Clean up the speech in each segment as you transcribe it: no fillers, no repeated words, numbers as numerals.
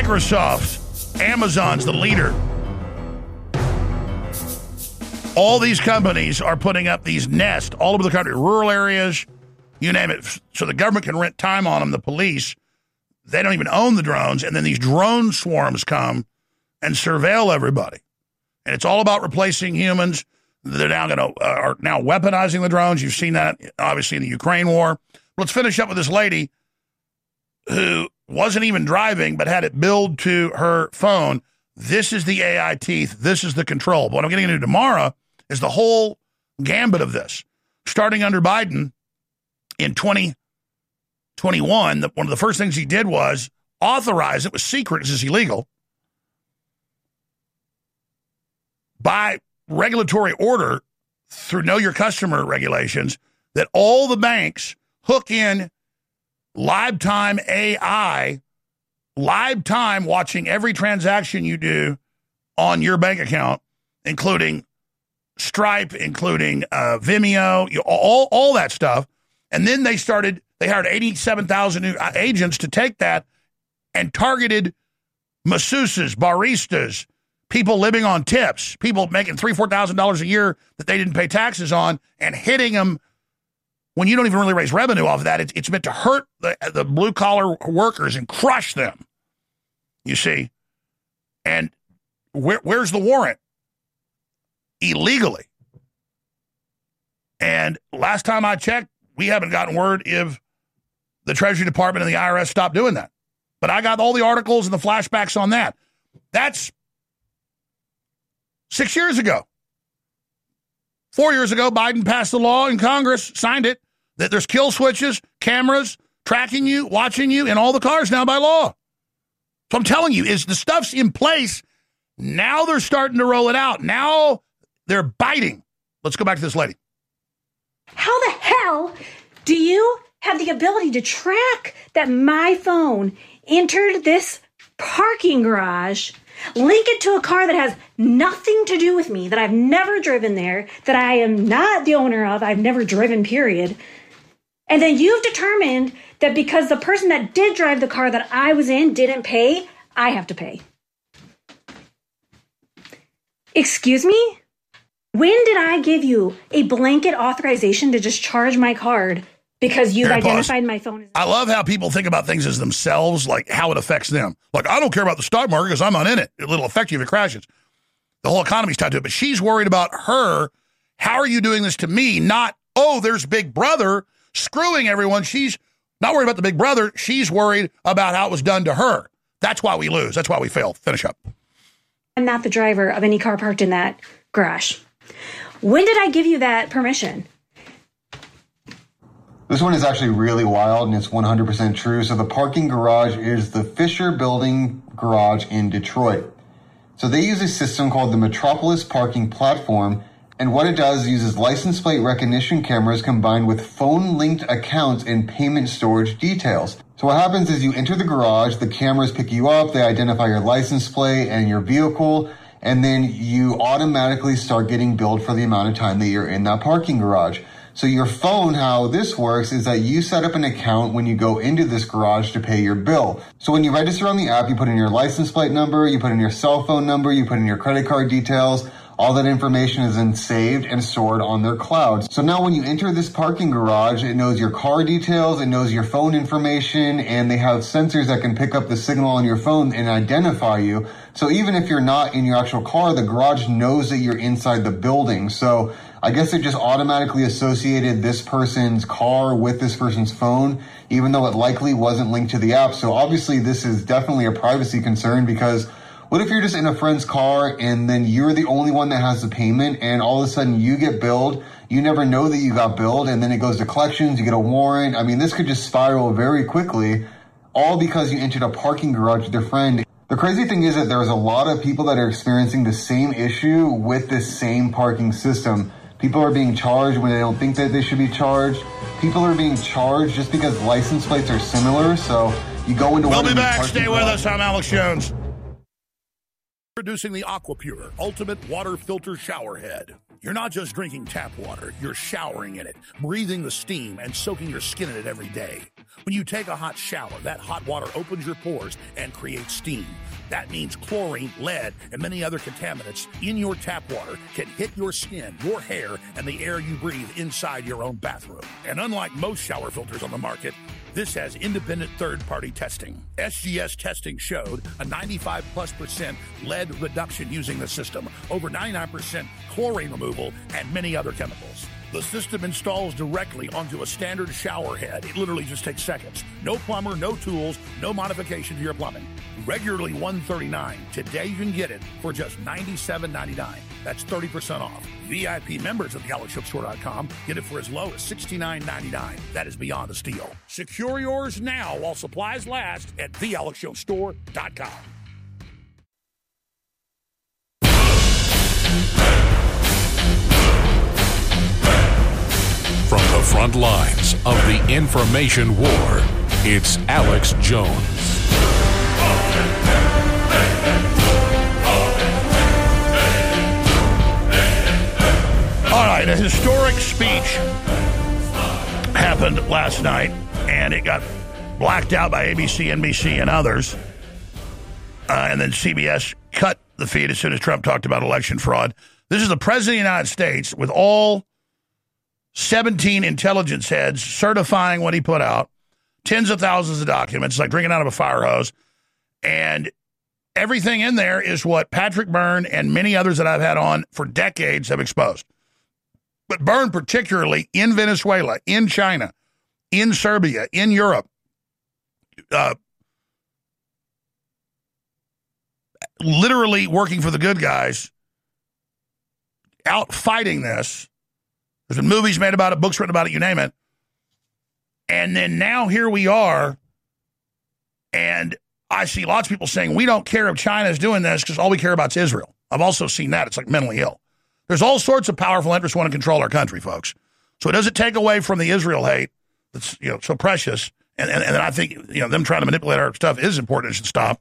Microsoft, Amazon's the leader. All these companies are putting up these Nest all over the country, rural areas, you name it, so the government can rent time on them, the police. They don't even own the drones, and then these drone swarms come and surveil everybody. And it's all about replacing humans. They're now are now weaponizing the drones. You've seen that, obviously, in the Ukraine war. Let's finish up with this lady who wasn't even driving, but had it billed to her phone. This is the AI teeth. This is the control. But what I'm getting into tomorrow is the whole gambit of this. Starting under Biden in 2021, one of the first things he did was authorize, it was secret, this is illegal, by regulatory order through Know Your Customer regulations, that all the banks hook in live time AI, live time watching every transaction you do on your bank account, including Stripe, including Vimeo, all that stuff. And then they hired 87,000 new agents to take that and targeted masseuses, baristas, people living on tips, people making $3,000, $4,000 a year that they didn't pay taxes on, and hitting them when you don't even really raise revenue off of that. It's meant to hurt the blue-collar workers and crush them, you see. And where's the warrant? Illegally. And last time I checked, we haven't gotten word if the Treasury Department and the IRS stopped doing that. But I got all the articles and the flashbacks on that. That's 6 years ago. 4 years ago, Biden passed the law in Congress, signed it, that there's kill switches, cameras, tracking you, watching you in all the cars now by law. So I'm telling you, is the stuff's in place. Now they're starting to roll it out. Now they're biting. Let's go back to this lady. How the hell do you have the ability to track that my phone entered this parking garage, link it to a car that has nothing to do with me, that I've never driven there, that I am not the owner of, I've never driven, period. And then you've determined that because the person that did drive the car that I was in didn't pay, I have to pay. Excuse me? When did I give you a blanket authorization to just charge my card because you've identified my phone as... I love how people think about things as themselves, like how it affects them. Like, I don't care about the stock market because I'm not in it. It'll affect you if it crashes. The whole economy's tied to it. But she's worried about her. How are you doing this to me? Not, oh, there's Big Brother screwing everyone. She's not worried about the Big Brother. She's worried about how it was done to her. That's why we lose. That's why we fail. Finish up. I'm not the driver of any car parked in that garage. When did I give you that permission? This one is actually really wild, and it's 100% true. So the parking garage is the Fisher Building Garage in Detroit. So they use a system called the Metropolis Parking Platform, and what it does is uses license plate recognition cameras combined with phone-linked accounts and payment storage details. So what happens is you enter the garage, the cameras pick you up, they identify your license plate and your vehicle, and then you automatically start getting billed for the amount of time that you're in that parking garage. So your phone, how this works is that you set up an account when you go into this garage to pay your bill. So when you register on the app, you put in your license plate number, you put in your cell phone number, you put in your credit card details. All that information is then saved and stored on their cloud. So now when you enter this parking garage, it knows your car details, it knows your phone information, and they have sensors that can pick up the signal on your phone and identify you. So even if you're not in your actual car, the garage knows that you're inside the building. So I guess it just automatically associated this person's car with this person's phone, even though it likely wasn't linked to the app. So obviously this is definitely a privacy concern, because what if you're just in a friend's car and then you're the only one that has the payment and all of a sudden you get billed, you never know that you got billed, and then it goes to collections, you get a warrant. I mean, this could just spiral very quickly, all because you entered a parking garage with your friend. The crazy thing is that there's a lot of people that are experiencing the same issue with this same parking system. People are being charged when they don't think that they should be charged. People are being charged just because license plates are similar. So you go into We'll be back. Stay with us. I'm Alex Jones. Introducing the AquaPure Ultimate Water Filter Shower Head. You're not just drinking tap water, you're showering in it, breathing the steam and soaking your skin in it every day. When you take a hot shower, that hot water opens your pores and creates steam. That means chlorine, lead, and many other contaminants in your tap water can hit your skin, your hair, and the air you breathe inside your own bathroom. And unlike most shower filters on the market, this has independent third-party testing. SGS testing showed a 95+% lead reduction using the system, over 99% chlorine removal, and many other chemicals. The system installs directly onto a standard shower head. It literally just takes seconds. No plumber, no tools, no modification to your plumbing. Regularly $139. Today you can get it for just $97.99. That's 30% off. VIP members of thealexshowstore.com get it for as low as $69.99. That is beyond a steal. Secure yours now while supplies last at thealexshowstore.com. From the front lines of the information war, it's Alex Jones. All right, a historic speech happened last night, and it got blacked out by ABC, NBC, and others. And then CBS cut the feed as soon as Trump talked about election fraud. This is the President of the United States with all 17 intelligence heads certifying what he put out, tens of thousands of documents, like drinking out of a fire hose. And everything in there is what Patrick Byrne and many others that I've had on for decades have exposed. But Byrne particularly in Venezuela, in China, in Serbia, in Europe, literally working for the good guys, out fighting this. There's been movies made about it, books written about it, you name it. And then now here we are, and I see lots of people saying, we don't care if China is doing this because all we care about is Israel. I've also seen that. It's like mentally ill. There's all sorts of powerful interests want to control our country, folks. So it doesn't take away from the Israel hate that's so precious. And I think them trying to manipulate our stuff is important and should stop.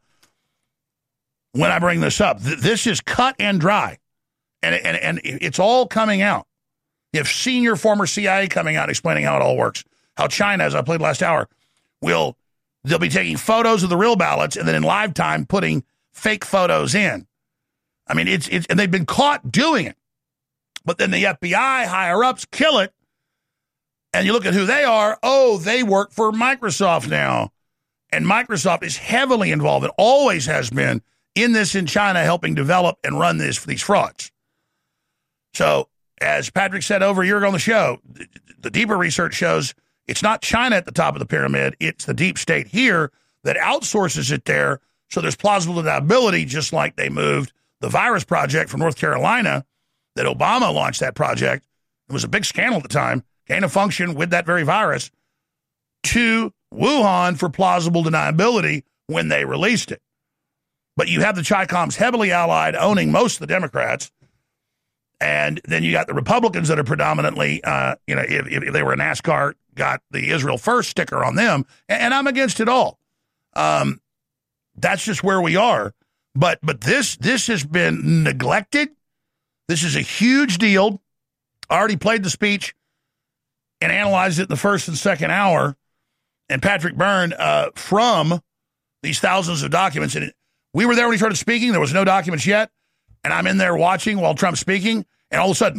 When I bring this up, this is cut and dry, and it's all coming out. You have senior former CIA coming out explaining how it all works. How China, as I played last hour, they'll be taking photos of the real ballots and then in live time putting fake photos in. I mean, it's and they've been caught doing it. But then the FBI higher-ups kill it, and you look at who they are. Oh, they work for Microsoft now. And Microsoft is heavily involved and always has been in this in China, helping develop and run these frauds. So, as Patrick said over a year ago on the show, the deeper research shows it's not China at the top of the pyramid. It's the deep state here that outsources it there. So there's plausible deniability, just like they moved the virus project from North Carolina, that Obama launched that project. It was a big scandal at the time, gain of function with that very virus, to Wuhan for plausible deniability when they released it. But you have the Chi-Coms heavily allied, owning most of the Democrats. And then you got the Republicans that are predominantly, if they were a NASCAR, got the Israel First sticker on them. And I'm against it all. That's just where we are. But this has been neglected. This is a huge deal. I already played the speech and analyzed it in the first and second hour. And Patrick Byrne, from these thousands of documents. And we were there when he started speaking. There was no documents yet. And I'm in there watching while Trump's speaking. And all of a sudden,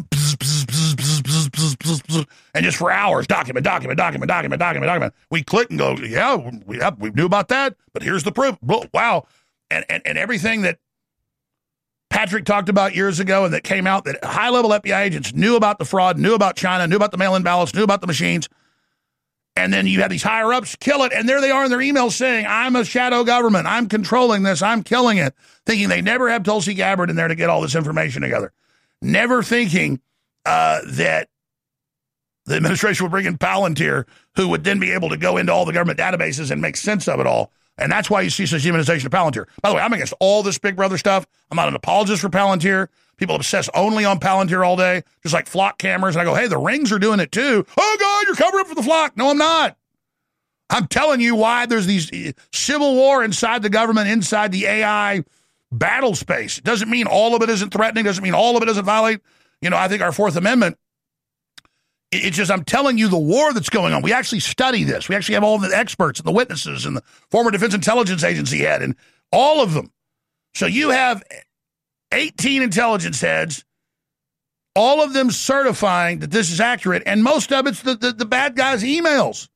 and just for hours, document. We click and go, yeah, we knew about that, but here's the proof. Wow. And everything that Patrick talked about years ago and that came out, that high-level FBI agents knew about the fraud, knew about China, knew about the mail-in ballots, knew about the machines. And then you have these higher-ups kill it, and there they are in their emails saying, I'm a shadow government, I'm controlling this, I'm killing it, thinking they never have Tulsi Gabbard in there to get all this information together. Never thinking that the administration would bring in Palantir, who would then be able to go into all the government databases and make sense of it all. And that's why you see such demonization of Palantir. By the way, I'm against all this Big Brother stuff. I'm not an apologist for Palantir. People obsess only on Palantir all day, just like flock cameras. And I go, hey, the rings are doing it too. Oh, God, you're covering up for the flock. No, I'm not. I'm telling you why there's these civil war inside the government, inside the AI battle space. It doesn't mean all of it isn't threatening, doesn't mean all of it doesn't violate, I think our Fourth Amendment. It's just I'm telling you the war that's going on. We actually study this. We actually have all the experts and the witnesses and the former Defense Intelligence Agency head and all of them. So you have 18 intelligence heads, all of them certifying that this is accurate, and most of it's the bad guys' emails.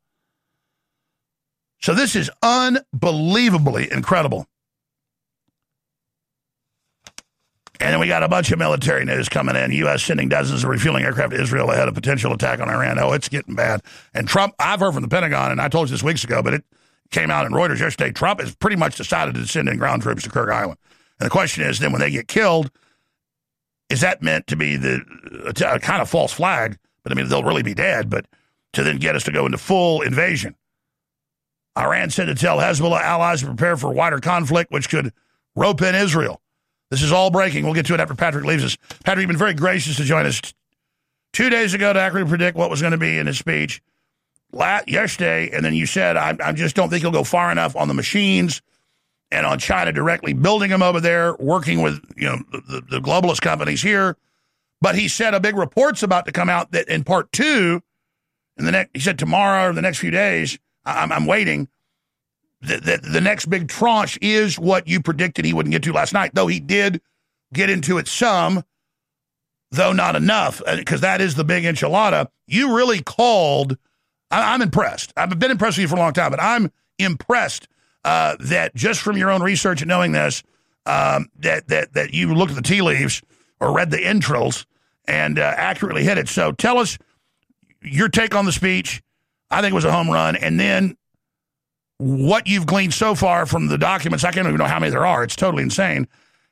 So this is unbelievably incredible. And then we got a bunch of military news coming in. U.S. sending dozens of refueling aircraft to Israel ahead of potential attack on Iran. Oh, it's getting bad. And Trump, I've heard from the Pentagon, and I told you this weeks ago, but it came out in Reuters yesterday. Trump has pretty much decided to send in ground troops to Kirk Island. And the question is, then when they get killed, is that meant to be a kind of false flag? But I mean, they'll really be dead, but to then get us to go into full invasion. Iran said to tell Hezbollah allies to prepare for wider conflict, which could rope in Israel. This is all breaking. We'll get to it after Patrick leaves us. Patrick, you've been very gracious to join us 2 days ago to accurately predict what was going to be in his speech yesterday, and then you said, I just don't think he'll go far enough on the machines and on China directly building them over there, working with the globalist companies here. But he said a big report's about to come out that in part two, he said tomorrow or the next few days, I'm waiting, the next big tranche is what you predicted he wouldn't get to last night, though he did get into it some, though not enough, because that is the big enchilada. You really called. I'm impressed. I've been impressed with you for a long time, but I'm impressed that just from your own research and knowing this, that you looked at the tea leaves or read the intros and accurately hit it. So tell us your take on the speech. I think it was a home run. And then what you've gleaned so far from the documents. I can't even know how many there are. It's totally insane.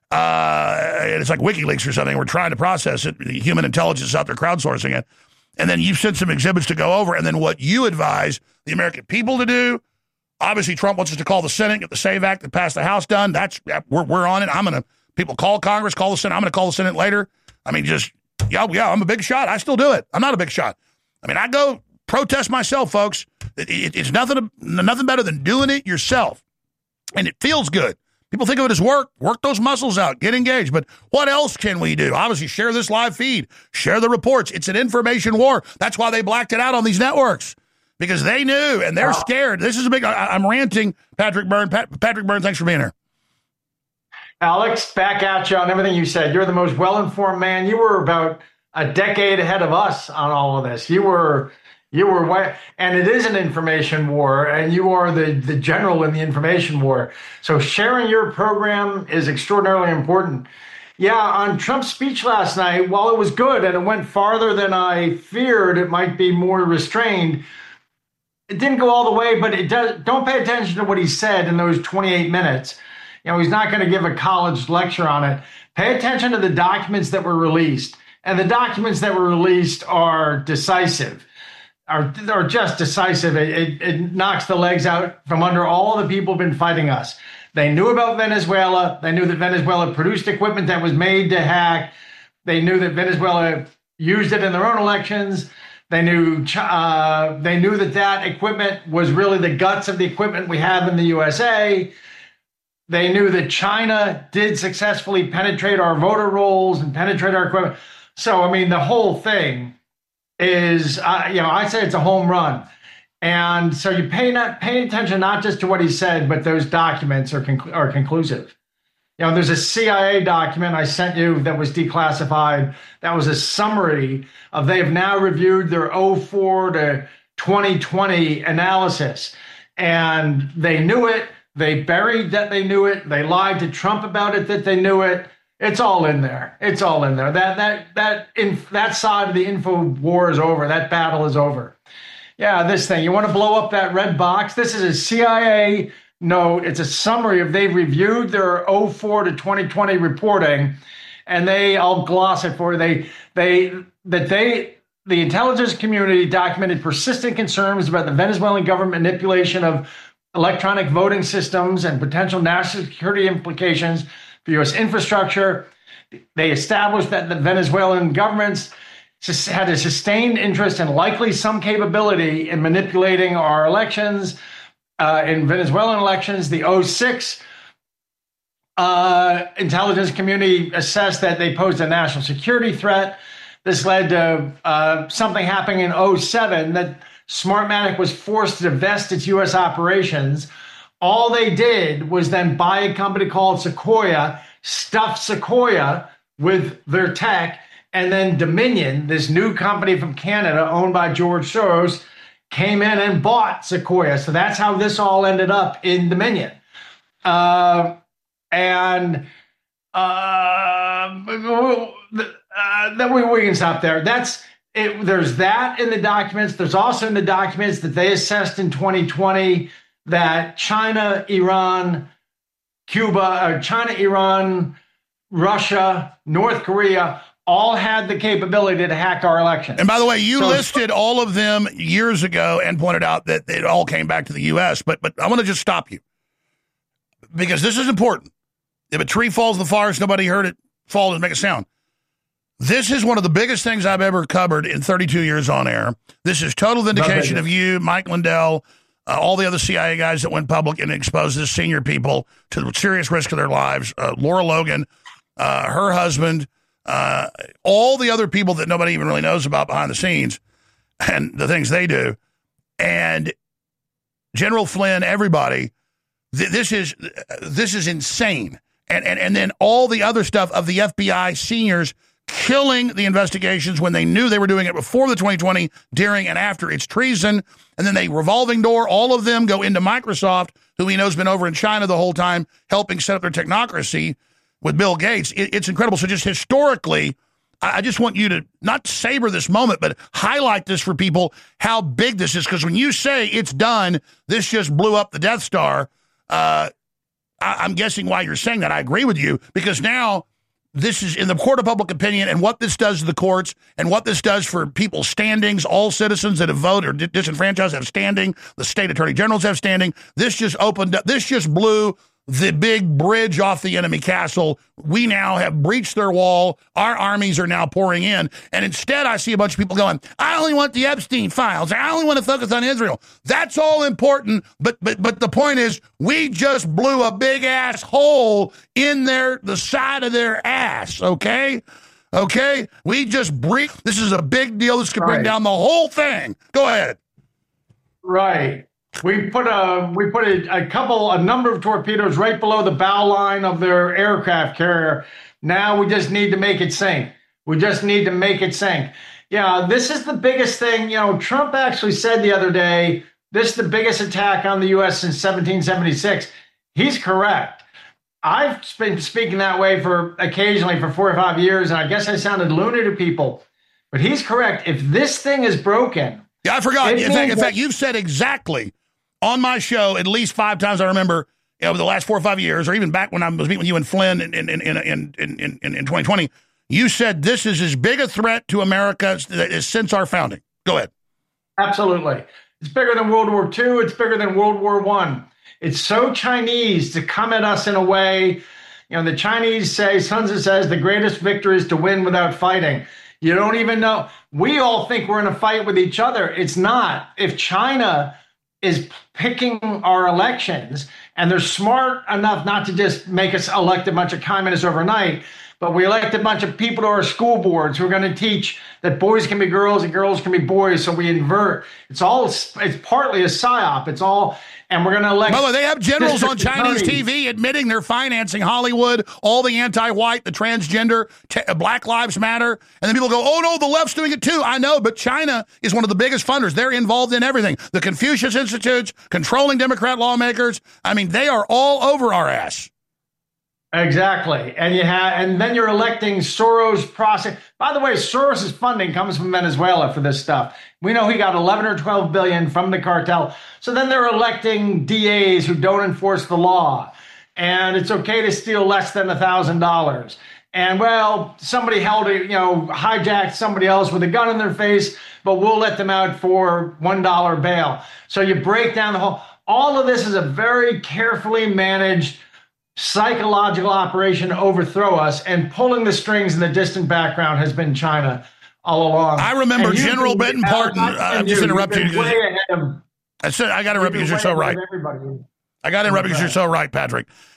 It's like WikiLeaks or something. We're trying to process it. Human intelligence is out there crowdsourcing it. And then you've sent some exhibits to go over. And then what you advise the American people to do. Obviously, Trump wants us to call the Senate, get the SAVE Act that passed the House done. We're on it. People call Congress, call the Senate. I'm going to call the Senate later. I mean, I'm a big shot. I still do it. I'm not a big shot. I mean, I go protest myself, folks. It's nothing better than doing it yourself. And it feels good. People think of it as work. Work those muscles out. Get engaged. But what else can we do? Obviously, share this live feed. Share the reports. It's an information war. That's why they blacked it out on these networks. Because they knew, and they're scared. This is a big... I'm ranting, Patrick Byrne. Patrick Byrne, thanks for being here. Alex, back at you on everything you said. You're the most well-informed man. You were about a decade ahead of us on all of this. You were and it is an information war, and you are the general in the information war. So sharing your program is extraordinarily important. Yeah, on Trump's speech last night, while it was good and it went farther than I feared, it might be more restrained. It didn't go all the way, but it does. Don't pay attention to what he said in those 28 minutes. He's not going to give a college lecture on it. Pay attention to the documents that were released. And the documents that were released are decisive, are just decisive. It knocks the legs out from under all the people who've been fighting us. They knew about Venezuela. They knew that Venezuela produced equipment that was made to hack. They knew that Venezuela used it in their own elections. They knew that equipment was really the guts of the equipment we have in the USA. They knew that China did successfully penetrate our voter rolls and penetrate our equipment. So, I mean, the whole thing is, I say it's a home run. And so you pay attention not just to what he said, but those documents are conclusive. There's a CIA document I sent you that was declassified. That was a summary of they have now reviewed their 04 to 2020 analysis. And they knew it. They buried that they knew it. They lied to Trump about it that they knew it. It's all in there. It's all in there. That side of the info war is over. That battle is over. Yeah, this thing. You want to blow up that red box? This is a CIA note. It's a summary of they've reviewed their 04 to 2020 reporting, and I'll gloss it for you. The intelligence community documented persistent concerns about the Venezuelan government manipulation of electronic voting systems and potential national security implications for U.S. infrastructure. They established that the Venezuelan governments had a sustained interest and likely some capability in manipulating our elections. In Venezuelan elections, the 06 intelligence community assessed that they posed a national security threat. This led to something happening in 2007 that Smartmatic was forced to divest its U.S. operations. All they did was then buy a company called Sequoia, stuff Sequoia with their tech, and then Dominion, this new company from Canada owned by George Soros, came in and bought Sequoia. So that's how this all ended up in Dominion. Then we can stop there. That's it. There's that in the documents. There's also in the documents that they assessed in 2020 that China, Iran, Russia, North Korea all had the capability to hack our elections. And by the way, you listed all of them years ago and pointed out that it all came back to the U.S. But I want to just stop you because this is important. If a tree falls in the forest, nobody heard it fall and make a sound. This is one of the biggest things I've ever covered in 32 years on air. This is total vindication of you, Mike Lindell, all the other CIA guys that went public and exposed this senior people to the serious risk of their lives. Laura Logan, her husband, all the other people that nobody even really knows about behind the scenes and the things they do. And General Flynn, everybody, this is insane. And then all the other stuff of the FBI seniors killing the investigations when they knew they were doing it before the 2020, during and after. It's treason. And then they revolving door, all of them go into Microsoft, who he knows been over in China the whole time, helping set up their technocracy with Bill Gates. It's incredible. So just historically, I just want you to not savor this moment, but highlight this for people, how big this is. Because when you say it's done, this just blew up the Death Star, I'm guessing why you're saying that. I agree with you, because now this is in the court of public opinion, and what this does to the courts and what this does for people's standings, all citizens that have voted or disenfranchised have standing, the state attorney generals have standing. This just opened up, this just blew the big bridge off the enemy castle. We now have breached their wall. Our armies are now pouring in. And instead, I see a bunch of people going, I only want the Epstein files. I only want to focus on Israel. That's all important. But the point is, we just blew a big ass hole in the side of their ass. Okay? Okay? We just breached. This is a big deal. This could bring down the whole thing. Go ahead. Right. We put a number of torpedoes right below the bow line of their aircraft carrier. Now we just need to make it sink. Yeah, this is the biggest thing. You know, Trump actually said the other day, this is the biggest attack on the U.S. since 1776. He's correct. I've been speaking that way occasionally for 4 or 5 years, and I guess I sounded loony to people. But he's correct. If this thing is broken... Yeah, I forgot. In fact, you've said exactly on my show at least 5 times I remember over the last 4 or 5 years, or even back when I was meeting with you and Flynn in 2020, you said this is as big a threat to America as since our founding. Go ahead. Absolutely. It's bigger than World War II. It's bigger than World War I. It's so Chinese to come at us in a way. You know, the Chinese say, Sun Tzu says, the greatest victory is to win without fighting. You don't even know. We all think we're in a fight with each other. It's not. If China is picking our elections, and they're smart enough not to just make us elect a bunch of communists overnight, but we elect a bunch of people to our school boards who are going to teach that boys can be girls and girls can be boys. So we invert. It's partly a psyop. It's all, and we're going to elect. By the way, they have generals on Chinese TV admitting they're financing Hollywood, all the anti-white, the transgender, Black Lives Matter. And then people go, oh no, the left's doing it too. I know, but China is one of the biggest funders. They're involved in everything. The Confucius Institutes, controlling Democrat lawmakers. I mean, they are all over our ass. Exactly. And then you're electing Soros process. By the way, Soros' funding comes from Venezuela for this stuff. We know he got 11 or 12 billion from the cartel. So then they're electing DAs who don't enforce the law. And it's okay to steal less than $1,000. And well, somebody hijacked somebody else with a gun in their face, but we'll let them out for $1 bail. So you break down all of this is a very carefully managed psychological operation to overthrow us, and pulling the strings in the distant background has been China all along. I remember General Benton Parton. I'm just interrupting you. I said I got to interrupt you because you're so right. I got to interrupt you because you're so right, Patrick.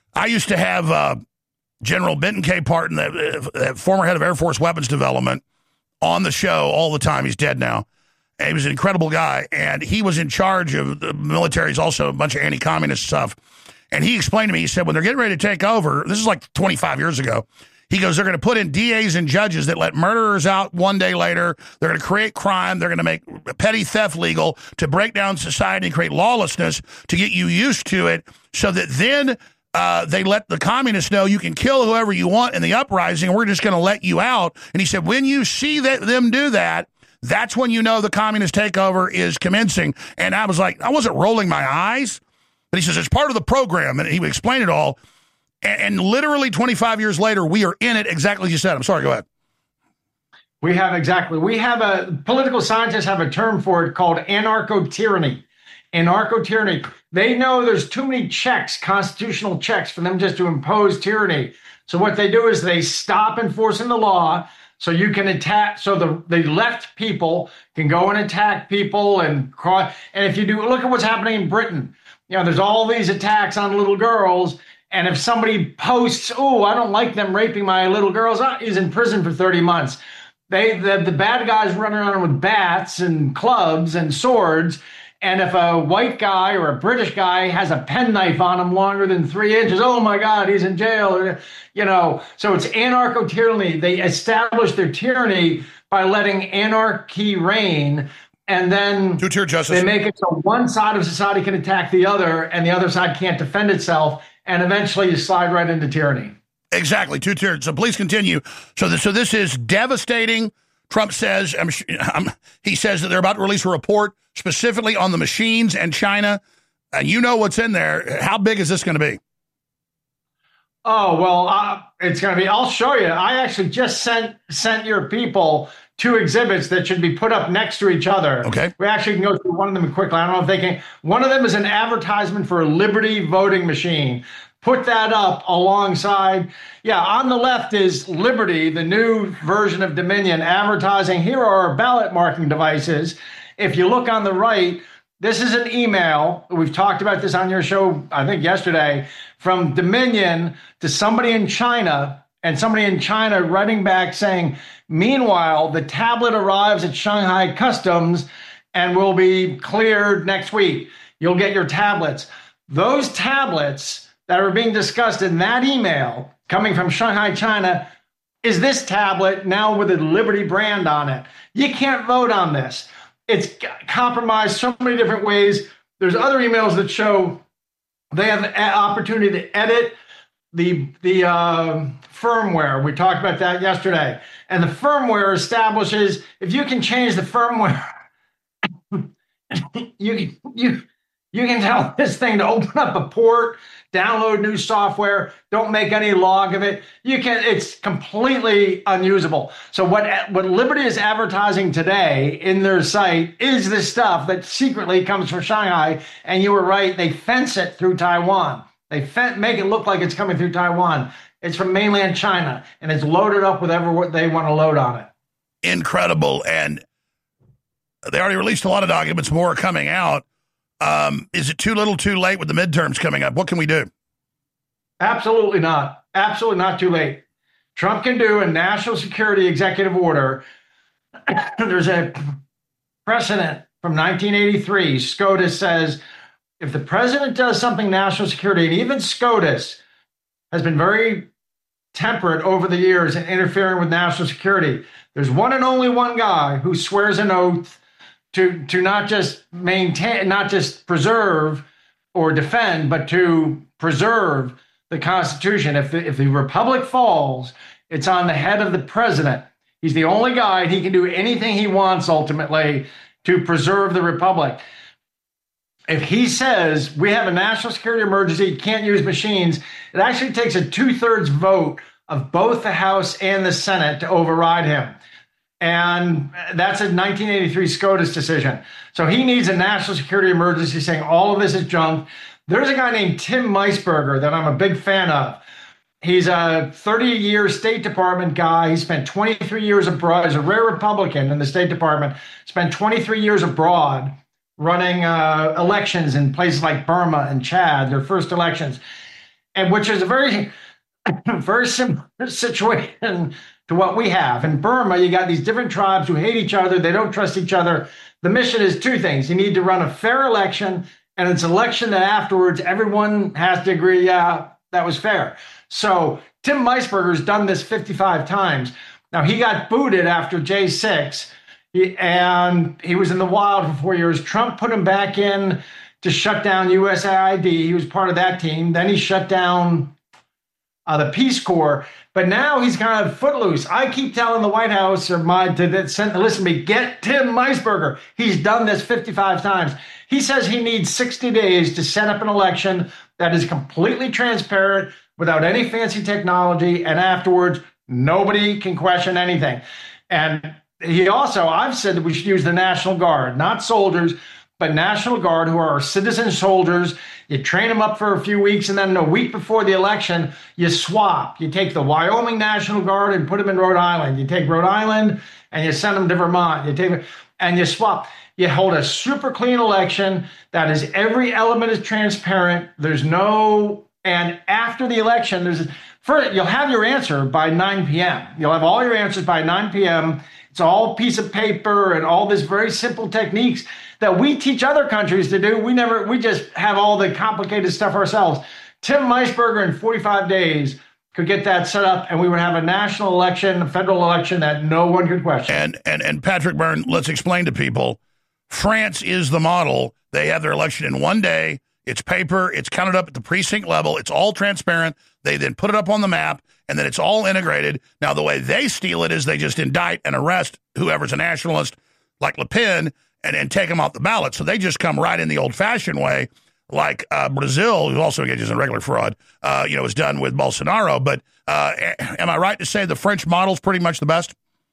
I used to have General Benton K. Parton, the former head of Air Force Weapons Development, on the show all the time. He's dead now. And he was an incredible guy, and he was in charge of the military's also a bunch of anti-communist stuff. And he explained to me, he said, when they're getting ready to take over, this is like 25 years ago, he goes, they're going to put in DAs and judges that let murderers out one day later. They're going to create crime. They're going to make petty theft legal to break down society and create lawlessness to get you used to it so that then they let the communists know you can kill whoever you want in the uprising, and we're just going to let you out. And he said, when you see them do that, that's when you know the communist takeover is commencing. And I was like, I wasn't rolling my eyes, but he says, it's part of the program. And he would explain it all. And literally 25 years later, we are in it exactly as you said. I'm sorry, go ahead. We have political scientists have a term for it called anarcho-tyranny. Anarcho-tyranny. They know there's too many checks, constitutional checks, for them just to impose tyranny. So what they do is they stop enforcing the law so you can attack. So the left people can go and attack people and if you do, look at what's happening in Britain. You know, there's all these attacks on little girls. And if somebody posts, oh, I don't like them raping my little girls, he's in prison for 30 months. The bad guys running around with bats and clubs and swords. And if a white guy or a British guy has a penknife on him longer than 3 inches, oh my God, he's in jail. You know, so it's anarcho-tyranny. They establish their tyranny by letting anarchy reign. And then two-tier justice. They make it so one side of society can attack the other and the other side can't defend itself. And eventually you slide right into tyranny. Exactly, two-tiered. So please continue. So this is devastating. Trump says, he says that they're about to release a report specifically on the machines and China. And you know what's in there. How big is this going to be? Oh, well, it's going to be, I'll show you. I actually just sent your people 2 exhibits that should be put up next to each other. Okay. We actually can go through one of them quickly. I don't know if they can. One of them is an advertisement for a Liberty voting machine. Put that up alongside. Yeah, on the left is Liberty, the new version of Dominion, advertising, here are our ballot marking devices. If you look on the right, this is an email. We've talked about this on your show, I think yesterday, from Dominion to somebody in China, and somebody in China writing back saying, meanwhile, the tablet arrives at Shanghai Customs and will be cleared next week. You'll get your tablets. Those tablets that are being discussed in that email coming from Shanghai, China, is this tablet now with a Liberty brand on it. You can't vote on this. It's compromised so many different ways. There's other emails that show they have an opportunity to edit the firmware. We talked about that yesterday. And the firmware establishes if you can change the firmware, you can tell this thing to open up a port, download new software, don't make any log of it. It's completely unusable. So what Liberty is advertising today in their site is this stuff that secretly comes from Shanghai. And you were right, they fence it through Taiwan. They make it look like it's coming through Taiwan. It's from mainland China, and it's loaded up with what they want to load on it. Incredible. And they already released a lot of documents. More are coming out. Is it too little too late with the midterms coming up? What can we do? Absolutely not. Absolutely not too late. Trump can do a national security executive order. There's a precedent from 1983. SCOTUS says if the president does something national security, and even SCOTUS has been very temperate over the years in interfering with national security. There's one and only one guy who swears an oath to not just maintain, not just preserve or defend, but to preserve the Constitution. If the republic falls, it's on the head of the president. He's the only guy, and he can do anything he wants ultimately to preserve the republic. If he says we have a national security emergency, can't use machines, it actually takes a 2/3 vote of both the House and the Senate to override him. And that's a 1983 SCOTUS decision. So he needs a national security emergency saying all of this is junk. There's a guy named Tim Meisberger that I'm a big fan of. He's a 30-year State Department guy. He spent 23 years abroad. He's a rare Republican in the State Department. Spent 23 years abroad running elections in places like Burma and Chad, their first elections. and which is a very, very similar situation to what we have. In Burma, you got these different tribes who hate each other. They don't trust each other. The mission is two things. You need to run a fair election, and it's an election that afterwards everyone has to agree, yeah, that was fair. So Tim Meisberger's done this 55 times. Now, he got booted after J6, and he was in the wild for 4 years. Trump put him back in to shut down USAID. He was part of that team. Then he shut down the Peace Corps. But now he's kind of footloose. I keep telling the White House listen to me, get Tim Meisberger. He's done this 55 times. He says he needs 60 days to set up an election that is completely transparent without any fancy technology. And afterwards, nobody can question anything. And I've said that we should use the National Guard, not soldiers, but National Guard, who are citizen soldiers. You train them up for a few weeks, and then a week before the election, you swap. You take the Wyoming National Guard and put them in Rhode Island. You take Rhode Island and you send them to Vermont. You swap. You hold a super clean election that is every element is transparent. And after the election, you'll have your answer by 9 p.m. You'll have all your answers by 9 p.m. It's all piece of paper and all this very simple techniques that we teach other countries to do. We just have all the complicated stuff ourselves. Tim Meisberger in 45 days could get that set up, and we would have a national election, a federal election that no one could question. And Patrick Byrne, let's explain to people, France is the model. They have their election in 1 day. It's paper. It's counted up at the precinct level. It's all transparent. They then put it up on the map, and then it's all integrated. Now, the way they steal it is they just indict and arrest whoever's a nationalist, like Le Pen, and take them off the ballot. So they just come right in the old-fashioned way, like Brazil, who also engages in regular fraud, is done with Bolsonaro. But am I right to say the French model is pretty much the best?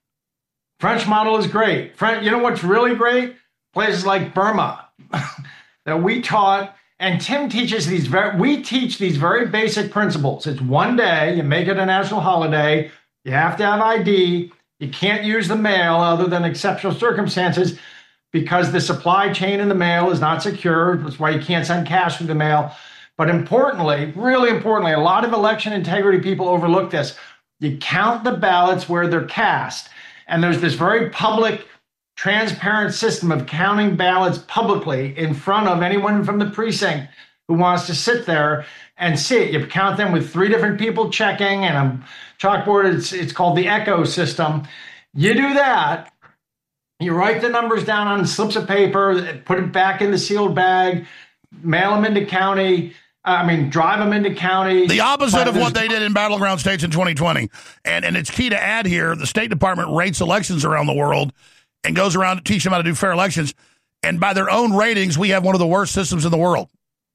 French model is great. You know what's really great? Places like Burma that we taught, and Tim teaches we teach these very basic principles. It's 1 day. You make it a national holiday. You have to have ID. You can't use the mail other than exceptional circumstances, because the supply chain in the mail is not secure. That's why you can't send cash through the mail. But importantly, really importantly, a lot of election integrity people overlook this. You count the ballots where they're cast. And there's this very public, transparent system of counting ballots publicly in front of anyone from the precinct who wants to sit there and see it. You count them with 3 different people checking, and a chalkboard. It's called the ECHO system. You do that. You write the numbers down on slips of paper, put it back in the sealed bag, mail them into county. Drive them into county. The opposite of what they did in battleground states in 2020. And it's key to add here, the State Department rates elections around the world and goes around to teach them how to do fair elections. And by their own ratings, we have one of the worst systems in the world.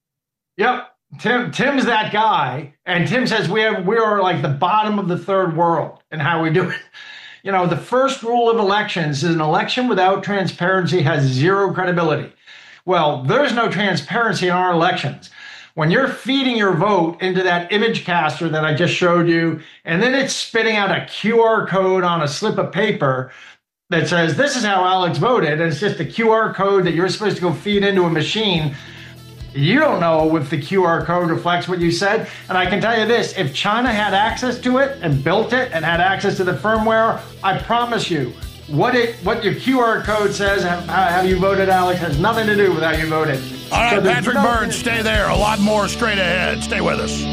Yep. Tim's that guy. And Tim says we are like the bottom of the third world in how we do it. The first rule of elections is an election without transparency has zero credibility. Well, there's no transparency in our elections. When you're feeding your vote into that image caster that I just showed you, and then it's spitting out a QR code on a slip of paper that says, this is how Alex voted, and it's just a QR code that you're supposed to go feed into a machine, you don't know if the QR code reflects what you said. And I can tell you this, if China had access to it and built it and had access to the firmware, I promise you, what your QR code says, have you voted, Alex, has nothing to do with how you voted. All right, so Patrick Byrne, stay there. A lot more straight ahead. Stay with us.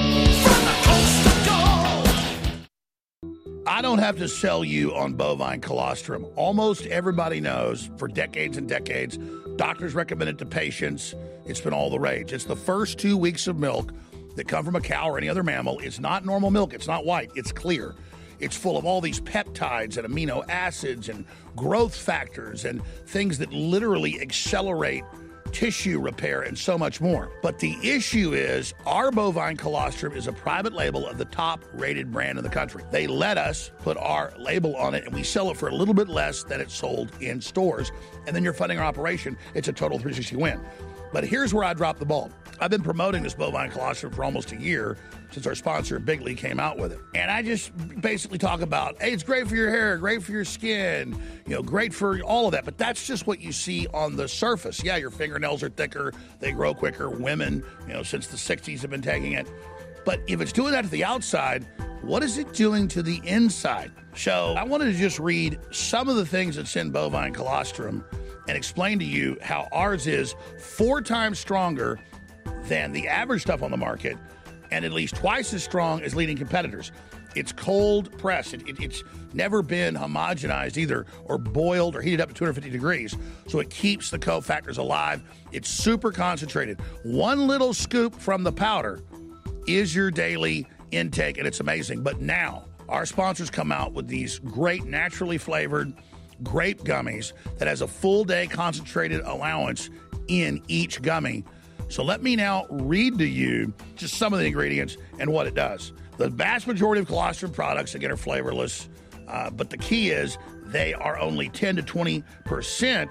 I don't have to sell you on bovine colostrum. Almost everybody knows for decades and decades, doctors recommend it to patients. It's been all the rage. It's the first 2 weeks of milk that come from a cow or any other mammal. It's not normal milk. It's not white. It's clear. It's full of all these peptides and amino acids and growth factors and things that literally accelerate tissue repair and so much more. But the issue is our bovine colostrum is a private label of the top rated brand in the country. They let us put our label on it and we sell it for a little bit less than it's sold in stores. And then you're funding our operation. It's a total 360 win. But here's where I dropped the ball. I've been promoting this bovine colostrum for almost a year since our sponsor, Bigley, came out with it. And I just basically talk about, hey, it's great for your hair, great for your skin, great for all of that. But that's just what you see on the surface. Yeah, your fingernails are thicker, they grow quicker. Women, since the 60s have been taking it. But if it's doing that to the outside, what is it doing to the inside? So I wanted to just read some of the things that's in bovine colostrum and explain to you how ours is 4 times stronger than the average stuff on the market and at least twice as strong as leading competitors. It's cold pressed. It's never been homogenized either or boiled or heated up to 250 degrees. So it keeps the cofactors alive. It's super concentrated. 1 little scoop from the powder is your daily intake, and it's amazing. But now our sponsors come out with these great naturally flavored grape gummies that has a full day concentrated allowance in each gummy. So let me now read to you just some of the ingredients and what it does. The vast majority of colostrum products, again, are flavorless, but the key is they are only 10 to 20%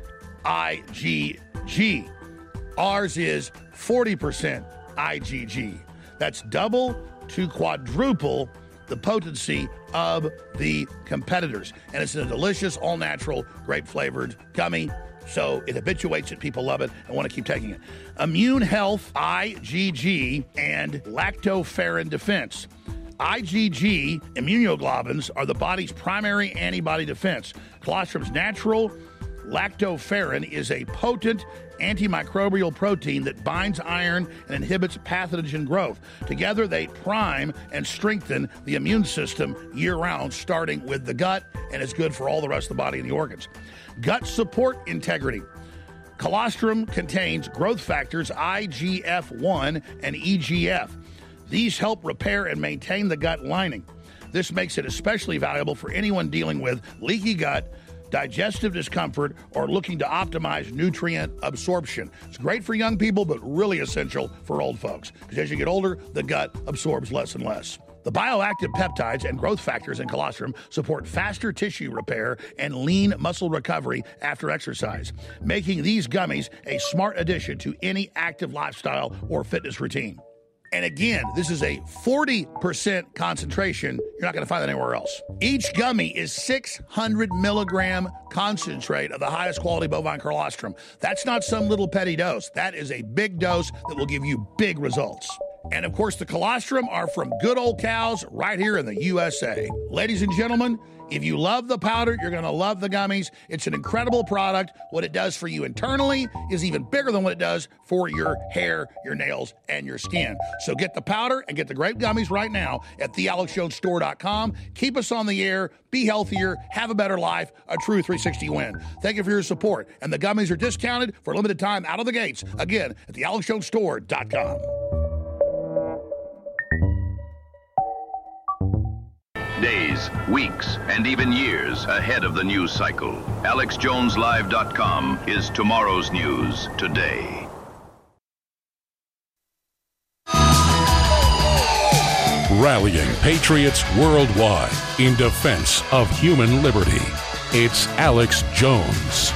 IgG. Ours is 40% IgG. That's double to quadruple the potency of the competitors. And it's a delicious, all-natural, grape-flavored gummy. So it habituates it. People love it and want to keep taking it. Immune health, IgG, and lactoferrin defense. IgG immunoglobulins are the body's primary antibody defense. Colostrum's natural lactoferrin is a potent antimicrobial protein that binds iron and inhibits pathogen growth. Together, they prime and strengthen the immune system year-round, starting with the gut, and is good for all the rest of the body and the organs. Gut support integrity. Colostrum contains growth factors IGF-1 and EGF. These help repair and maintain the gut lining. This makes it especially valuable for anyone dealing with leaky gut, digestive discomfort, or looking to optimize nutrient absorption. It's great for young people, but really essential for old folks, because as you get older, the gut absorbs less and less. The bioactive peptides and growth factors in colostrum support faster tissue repair and lean muscle recovery after exercise, making these gummies a smart addition to any active lifestyle or fitness routine. And again, this is a 40% concentration. You're not going to find that anywhere else. Each gummy is 600 milligram concentrate of the highest quality bovine colostrum. That's not some little petty dose. That is a big dose that will give you big results. And of course, the colostrum are from good old cows right here in the USA. Ladies and gentlemen, if you love the powder, you're going to love the gummies. It's an incredible product. What it does for you internally is even bigger than what it does for your hair, your nails, and your skin. So get the powder and get the grape gummies right now at thealexjonestore.com. Keep us on the air, be healthier, have a better life, a true 360 win. Thank you for your support. And the gummies are discounted for a limited time out of the gates. Again, at thealexjonestore.com. Days, weeks, and even years ahead of the news cycle. AlexJonesLive.com is tomorrow's news today. Rallying patriots worldwide in defense of human liberty. It's Alex Jones.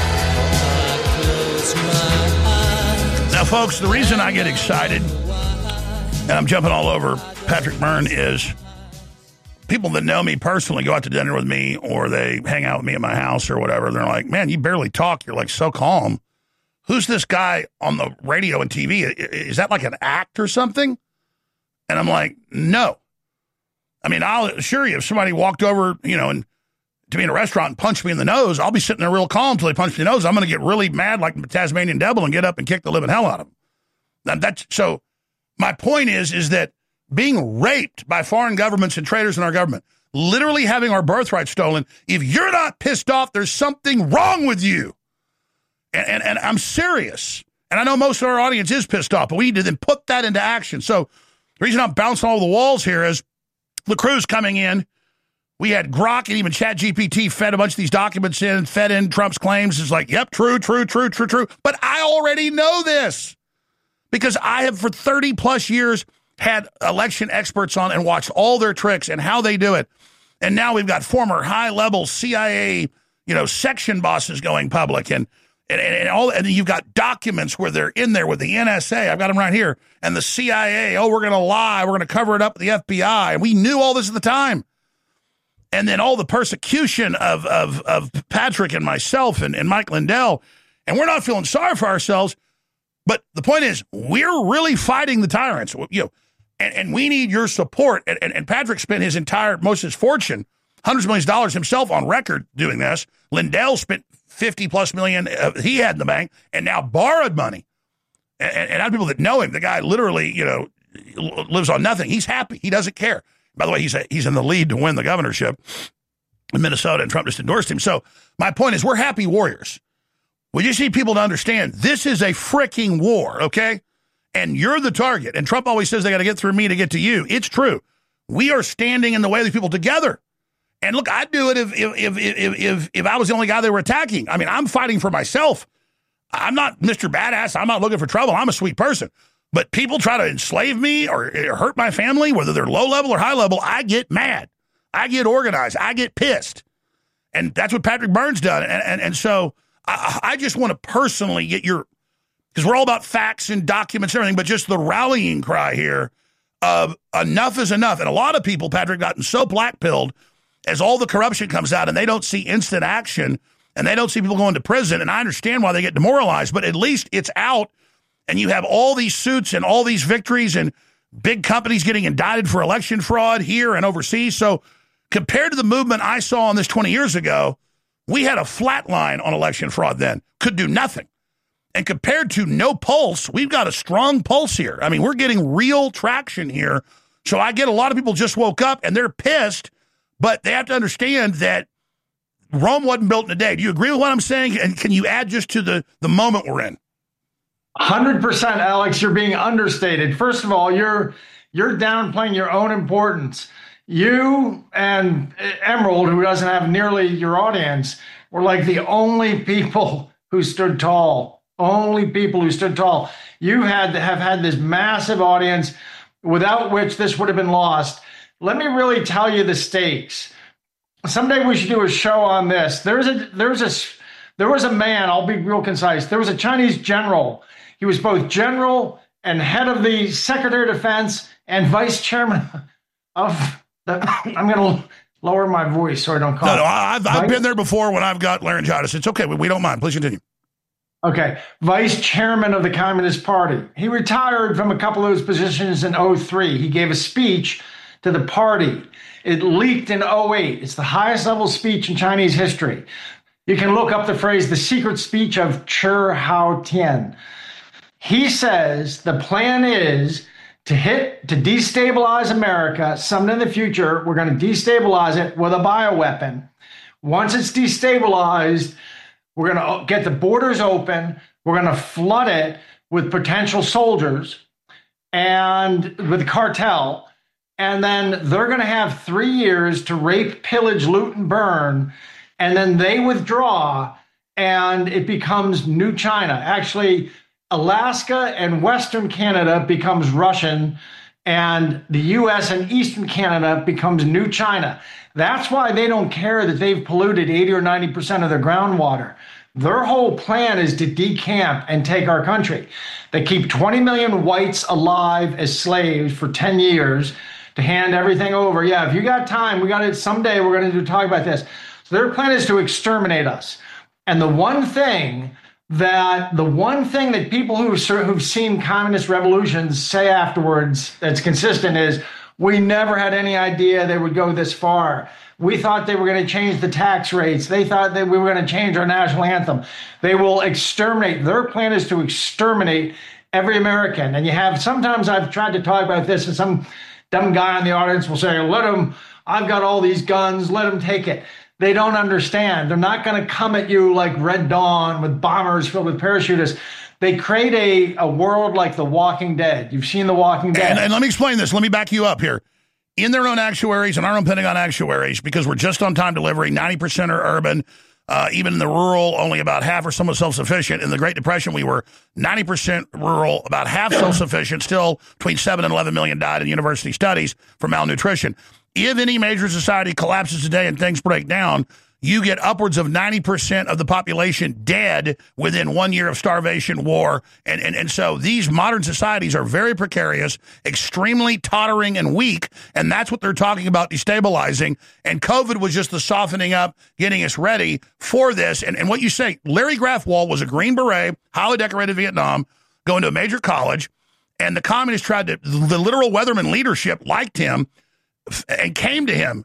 Now, folks, the reason I get excited, and I'm jumping all over Patrick Byrne, is people that know me personally go out to dinner with me or they hang out with me at my house or whatever. They're like, man, you barely talk. You're like so calm. Who's this guy on the radio and TV? Is that like an act or something? And I'm like, no. I mean, I'll assure you, if somebody walked over, and to me in a restaurant and punched me in the nose, I'll be sitting there real calm until they punch me in the nose. I'm going to get really mad like the Tasmanian devil and get up and kick the living hell out of them. So my point is that being raped by foreign governments and traitors in our government, literally having our birthright stolen, if you're not pissed off, there's something wrong with you. And I'm serious. And I know most of our audience is pissed off, but we need to then put that into action. So the reason I'm bouncing all over the walls here is the crew's coming in. We had Grok and even ChatGPT fed a bunch of these documents in, fed in Trump's claims. It's like, yep, true. But I already know this because I have for 30 plus years had election experts on and watched all their tricks and how they do it. And now we've got former high-level CIA, section bosses going public and you've got documents where they're in there with the NSA. I've got them right here. And the CIA, we're going to lie. We're going to cover it up with the FBI. And we knew all this at the time. And then all the persecution of Patrick and myself and Mike Lindell. And we're not feeling sorry for ourselves. But the point is, we're really fighting the tyrants. And we need your support. And Patrick spent most of his fortune, hundreds of millions of dollars himself on record doing this. Lindell spent 50 plus million he had in the bank and now borrowed money. And I have people that know him. The guy literally, lives on nothing. He's happy. He doesn't care. By the way, he's in the lead to win the governorship in Minnesota, and Trump just endorsed him. So my point is, we're happy warriors. We just need people to understand this is a freaking war, okay? And you're the target. And Trump always says they got to get through me to get to you. It's true. We are standing in the way of these people together. And look, I'd do it if I was the only guy they were attacking. I mean, I'm fighting for myself. I'm not Mr. Badass. I'm not looking for trouble. I'm a sweet person. But people try to enslave me or hurt my family, whether they're low level or high level, I get mad. I get organized. I get pissed. And that's what Patrick Byrne's done. And so I just want to personally get because we're all about facts and documents and everything, but just the rallying cry here of enough is enough. And a lot of people, Patrick, gotten so black-pilled as all the corruption comes out and they don't see instant action and they don't see people going to prison. And I understand why they get demoralized, but at least it's out and you have all these suits and all these victories and big companies getting indicted for election fraud here and overseas. So compared to the movement I saw on this 20 years ago, we had a flat line on election fraud then, could do nothing. And compared to no pulse, we've got a strong pulse here. I mean, we're getting real traction here. So I get a lot of people just woke up and they're pissed, but they have to understand that Rome wasn't built in a day. Do you agree with what I'm saying? And can you add just to the moment we're in? 100%, Alex, you're being understated. First of all, you're downplaying your own importance. You and Emerald, who doesn't have nearly your audience, were like the only people who stood tall. Only people who stood tall. You have had this massive audience without which this would have been lost. Let me really tell you the stakes. Someday we should do a show on this. There was a man, I'll be real concise. There was a Chinese general. He was both general and head of the Secretary of Defense and vice chairman of the, I'm going to lower my voice so I don't cough. No, I've been there before when I've got laryngitis. It's okay. We don't mind. Please continue. Okay. Vice chairman of the Communist Party. He retired from a couple of those positions in 2003. He gave a speech to the party. It leaked in 2008. It's the highest level speech in Chinese history. You can look up the phrase, the secret speech of Chi Haotian. He says the plan is to destabilize America. Sometime in the future, we're going to destabilize it with a bioweapon. Once it's destabilized, we're going to get the borders open. We're going to flood it with potential soldiers and with the cartel. And then they're going to have 3 years to rape, pillage, loot, and burn. And then they withdraw and it becomes New China. Actually, Alaska and Western Canada becomes Russian, and the U.S. and Eastern Canada becomes New China. That's why they don't care that they've polluted 80 or 90% of their groundwater. Their whole plan is to decamp and take our country. They keep 20 million whites alive as slaves for 10 years to hand everything over. Yeah, if you got time, someday we're going to talk about this. So their plan is to exterminate us. And the one thing that people who've seen communist revolutions say afterwards that's consistent is, we never had any idea they would go this far. We thought they were going to change the tax rates. They thought that we were going to change our national anthem. They will exterminate. Their plan is to exterminate every American. And sometimes I've tried to talk about this and some dumb guy in the audience will say, I've got all these guns, let them take it. They don't understand. They're not going to come at you like Red Dawn with bombers filled with parachutists. They create a world like The Walking Dead. You've seen The Walking Dead. And let me explain this. Let me back you up here. In their own actuaries and our own Pentagon actuaries, because we're just on time delivery, 90% are urban. Even in the rural, only about half are somewhat self-sufficient. In the Great Depression, we were 90% rural, about half self-sufficient. Still, between 7 and 11 million died in university studies from malnutrition. If any major society collapses today and things break down, you get upwards of 90% of the population dead within 1 year of starvation, war. And so these modern societies are very precarious, extremely tottering and weak. And that's what they're talking about destabilizing. And COVID was just the softening up, getting us ready for this. And what you say, Larry Graf Wall was a Green Beret, highly decorated Vietnam, going to a major college. And the communists tried to, the literal Weatherman leadership liked him and came to him.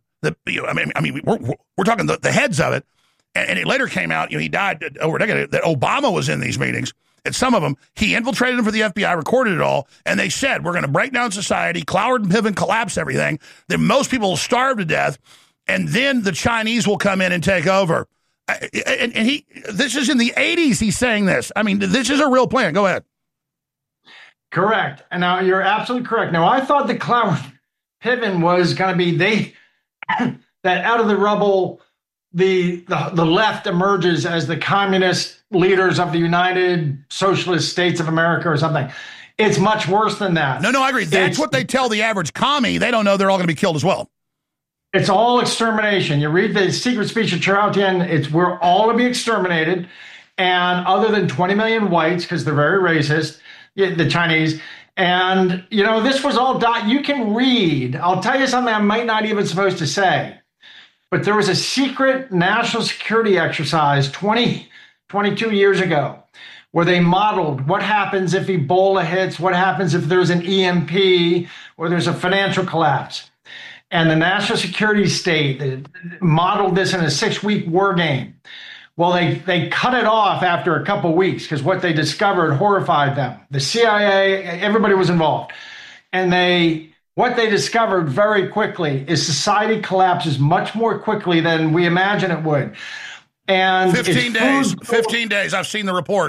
We're talking the heads of it. And it later came out, he died over a decade, that Obama was in these meetings. At some of them, he infiltrated them for the FBI, recorded it all, and they said, we're going to break down society, Cloward and Piven collapse everything, then most people will starve to death, and then the Chinese will come in and take over. And this is in the 80s he's saying this. I mean, this is a real plan. Go ahead. Correct. And now you're absolutely correct. Now, I thought the Cloward Piven was going to be that out of the rubble, the left emerges as the communist leaders of the United Socialist States of America or something. It's much worse than that. No, I agree. That's what they tell the average commie. They don't know they're all going to be killed as well. It's all extermination. You read the secret speech of Chertoff, we're all to be exterminated. And other than 20 million whites, because they're very racist, the Chinese. And, this was all you can read. I'll tell you something I might not even supposed to say. But there was a secret national security exercise 22 years ago where they modeled what happens if Ebola hits, what happens if there's an EMP or there's a financial collapse. And the national security state modeled this in a 6-week war game. Well, they cut it off after a couple of weeks because what they discovered horrified them. The CIA, everybody was involved. And what they discovered very quickly is society collapses much more quickly than we imagine it would. And 15 days. 15 days. I've seen the report.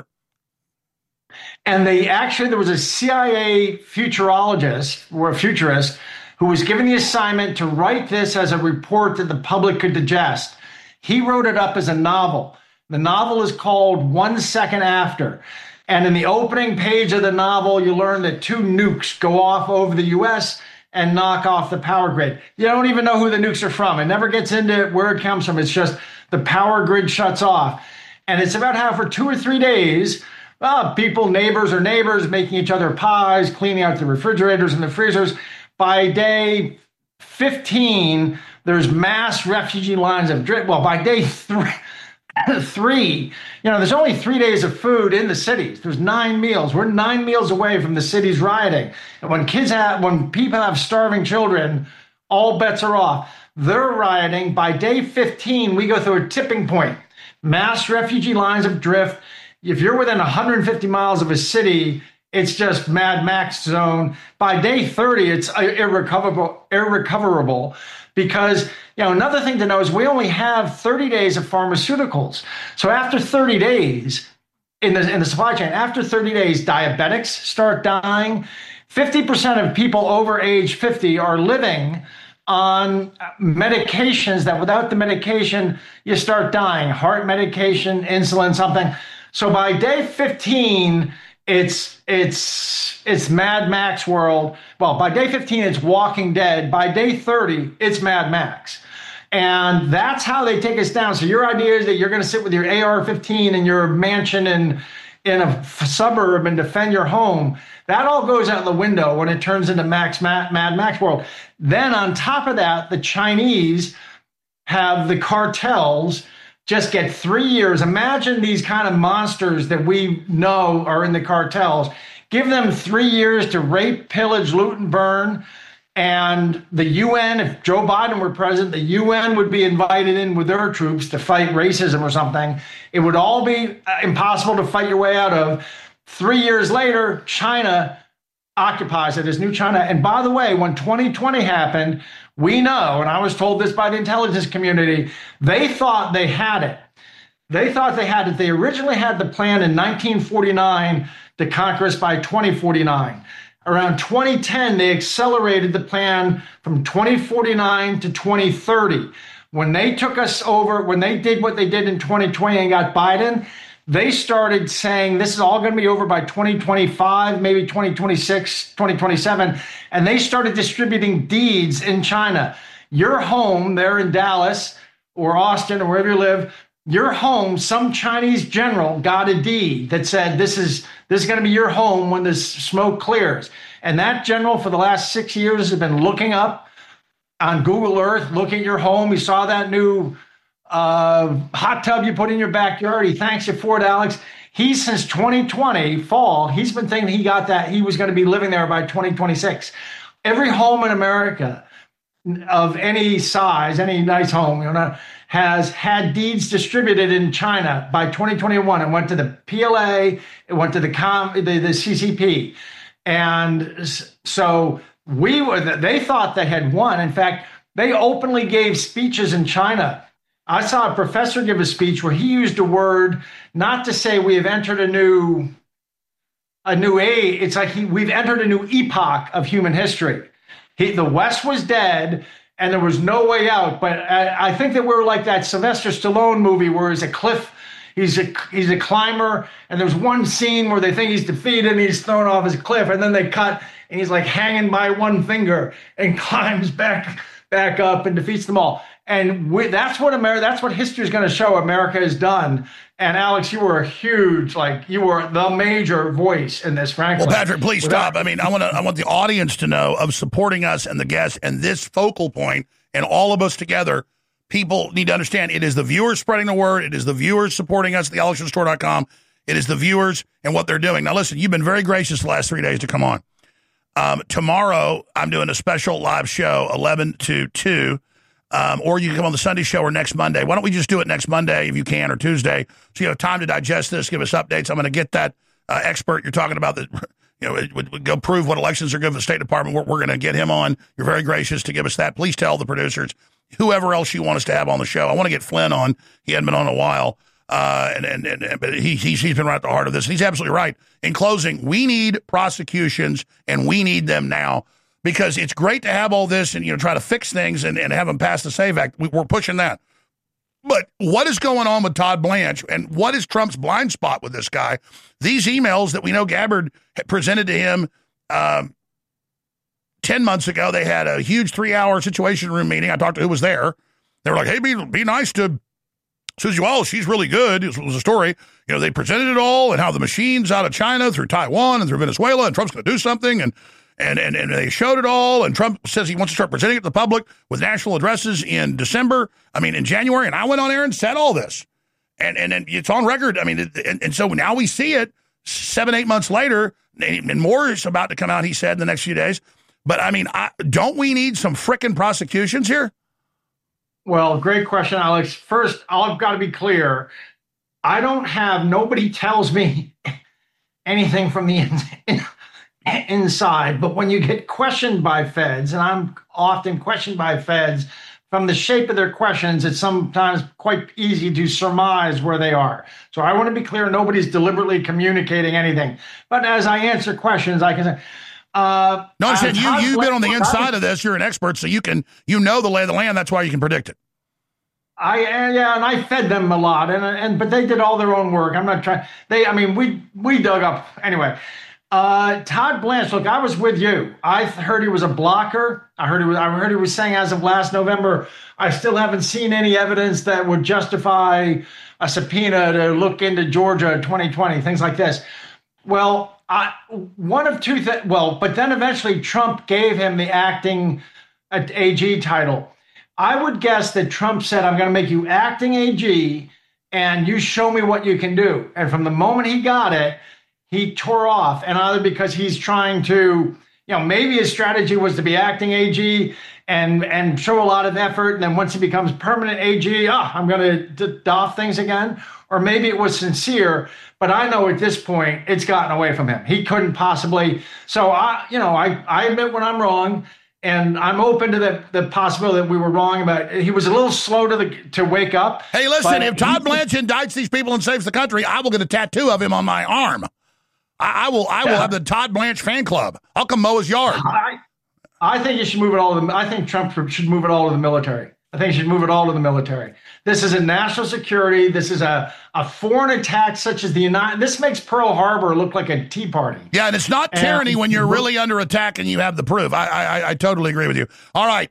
And there was a CIA futurist who was given the assignment to write this as a report that the public could digest. He wrote it up as a novel. The novel is called 1 Second After. And in the opening page of the novel, you learn that 2 nukes go off over the U.S. and knock off the power grid. You don't even know who the nukes are from. It never gets into where it comes from. It's just the power grid shuts off. And it's about how for 2 or 3 days, neighbors are neighbors, making each other pies, cleaning out the refrigerators and the freezers. By day 15, there's mass refugee lines of drift. Well, by day three, there's only 3 days of food in the cities. There's 9 meals. We're 9 meals away from the cities rioting. And when people have starving children, all bets are off. They're rioting. By day 15, we go through a tipping point. Mass refugee lines of drift. If you're within 150 miles of a city, it's just Mad Max zone. By day 30, it's irrecoverable because, another thing to know is we only have 30 days of pharmaceuticals. So after 30 days in the supply chain, after 30 days, diabetics start dying. 50% of people over age 50 are living on medications that without the medication, you start dying. Heart medication, insulin, something. So by day 15, it's Mad Max world. Well, by day 15, it's Walking Dead. By day 30, it's Mad Max. And that's how they take us down. So your idea is that you're going to sit with your AR-15 in your mansion in a suburb and defend your home. That all goes out the window when it turns into Mad Max world. Then on top of that, the Chinese have the cartels just get 3 years. Imagine these kind of monsters that we know are in the cartels. Give them 3 years to rape, pillage, loot, and burn. And the UN, if Joe Biden were president, the UN would be invited in with their troops to fight racism or something. It would all be impossible to fight your way out of. 3 years later, China occupies it as new China. And by the way, when 2020 happened, we know, and I was told this by the intelligence community, they thought they had it. They thought they had it. They originally had the plan in 1949 to conquer us by 2049. Around 2010, they accelerated the plan from 2049 to 2030. When they took us over, when they did what they did in 2020 and got Biden, they started saying this is all going to be over by 2025, maybe 2026, 2027. And they started distributing deeds in China. Your home there in Dallas or Austin or wherever you live, your home, some Chinese general got a deed that said this is going to be your home when this smoke clears. And that general for the last 6 years has been looking up on Google Earth, looking at your home. He saw that new hot tub you put in your backyard. He thanks you for it, Alex. He's since 2020 fall, he's been thinking he was going to be living there by 2026. Every home in America of any size, any nice home, has had deeds distributed in China by 2021. It went to the PLA, it went to the CCP. And so they thought they had won. In fact, they openly gave speeches in China. I saw a professor give a speech where he used a word not to say we have entered a new age. It's like we've entered a new epoch of human history. The West was dead and there was no way out. But I think that we're like that Sylvester Stallone movie where it's a cliff. He's a climber, and there's one scene where they think he's defeated and he's thrown off his cliff, and then they cut and he's like hanging by one finger and climbs back up and defeats them all. And that's what history is going to show America has done. And Alex, you were you were the major voice in this, frankly. Well, Patrick, please stop. I mean, I want the audience to know of supporting us and the guests and this focal point and all of us together. People need to understand it is the viewers spreading the word. It is the viewers supporting us at the AlexJonesStore.com. It is the viewers and what they're doing. Now, listen, you've been very gracious the last 3 days to come on. Tomorrow, I'm doing a special live show, 11 to 2. Or you can come on the Sunday show or next Monday. Why don't we just do it next Monday if you can, or Tuesday, so you have time to digest this, give us updates. I'm going to get that expert you're talking about that would go prove what elections are good for the State Department. We're going to get him on. You're very gracious to give us that. Please tell the producers, whoever else you want us to have on the show. I want to get Flynn on. He hadn't been on in a while, but he's been right at the heart of this. And he's absolutely right. In closing, we need prosecutions, and we need them now. Because it's great to have all this and, try to fix things and have them pass the SAVE Act. We're pushing that. But what is going on with Todd Blanche, and what is Trump's blind spot with this guy? These emails that we know Gabbard presented to him 10 months ago, they had a huge 3-hour Situation Room meeting. I talked to who was there. They were like, hey, be nice to Susie Wallace. She's really good. It was a story. They presented it all and how the machines out of China through Taiwan and through Venezuela, and Trump's going to do something. And they showed it all, and Trump says he wants to start presenting it to the public with national addresses in January, and I went on air and said all this. And it's on record. I mean, and so now we see it 7-8 months later, and more is about to come out, he said, in the next few days. But, I mean, don't we need some frickin' prosecutions here? Well, great question, Alex. First, I've got to be clear. Nobody tells me anything from the inside, but when you get questioned by feds, and I'm often questioned by feds, from the shape of their questions, it's sometimes quite easy to surmise where they are. So I want to be clear, nobody's deliberately communicating anything. But as I answer questions, I can say, no, I said you've been on the inside of this. You're an expert, so you know the lay of the land. That's why you can predict it. And I fed them a lot, but they did all their own work. I'm not trying. We dug up anyway. Todd Blanche, look, I was with you. I heard he was a blocker. I heard he was saying as of last November, I still haven't seen any evidence that would justify a subpoena to look into Georgia 2020, things like this. Well, one of two things. Well, but then eventually Trump gave him the acting AG title. I would guess that Trump said, I'm going to make you acting AG and you show me what you can do. And from the moment he got it, he tore off, and either because he's trying to, maybe his strategy was to be acting AG and show a lot of effort, and then once he becomes permanent AG, I'm going to doff things again, or maybe it was sincere. But I know at this point it's gotten away from him. He couldn't possibly. So I admit when I'm wrong, and I'm open to the possibility that we were wrong about it. He was a little slow to wake up. Hey, listen, if Todd Blanche indicts these people and saves the country, I will get a tattoo of him on my arm. I will have the Todd Blanche fan club. I'll come mow his yard. I think you should move it all to the. I think Trump should move it all to the military. I think he should move it all to the military. This is a national security. This is a foreign attack such as the United. This makes Pearl Harbor look like a tea party. Yeah, and it's not tyranny when you're really under attack and you have the proof. I totally agree with you. All right.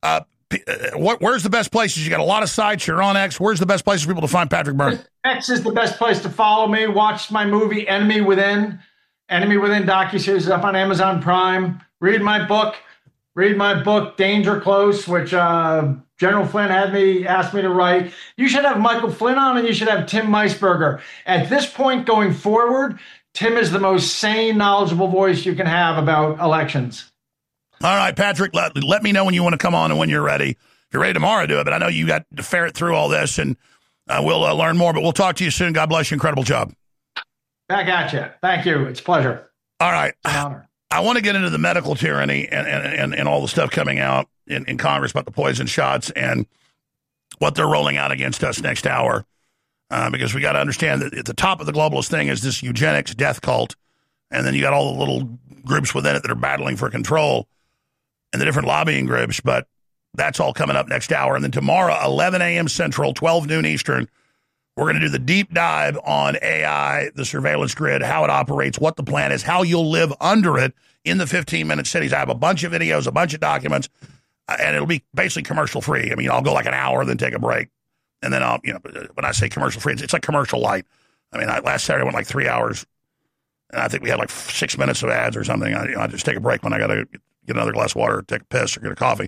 Where's the best places? You got a lot of sites. You're on X. Where's the best place for people to find Patrick Byrne? X is the best place to follow me. Watch my movie Enemy Within. Enemy Within docuseries is up on Amazon Prime. Read my book, Danger Close, which General Flynn asked me to write. You should have Michael Flynn on, and you should have Tim Meisberger. At this point going forward, Tim is the most sane, knowledgeable voice you can have about elections. All right, Patrick, let me know when you want to come on and when you're ready. If you're ready tomorrow, do it. But I know you got to ferret through all this, and we'll learn more. But we'll talk to you soon. God bless you. Incredible job. Back at you. Thank you. It's a pleasure. All right. It's an honor. I want to get into the medical tyranny and all the stuff coming out in Congress about the poison shots and what they're rolling out against us next hour. Because we got to understand that at the top of the globalist thing is this eugenics death cult. And then you got all the little groups within it that are battling for control and the different lobbying groups. But that's all coming up next hour. And then tomorrow, 11 a.m. Central, 12 noon Eastern, we're going to do the deep dive on AI, the surveillance grid, how it operates, what the plan is, how you'll live under it in the 15-minute cities. I have a bunch of videos, a bunch of documents, and it'll be basically commercial free. I mean, I'll go like an hour, then take a break. And then I'll, when I say commercial free, it's like commercial light. I mean, last Saturday I went like 3 hours, and I think we had like 6 minutes of ads or something. I just take a break when I got to get another glass of water, take a piss, or get a coffee.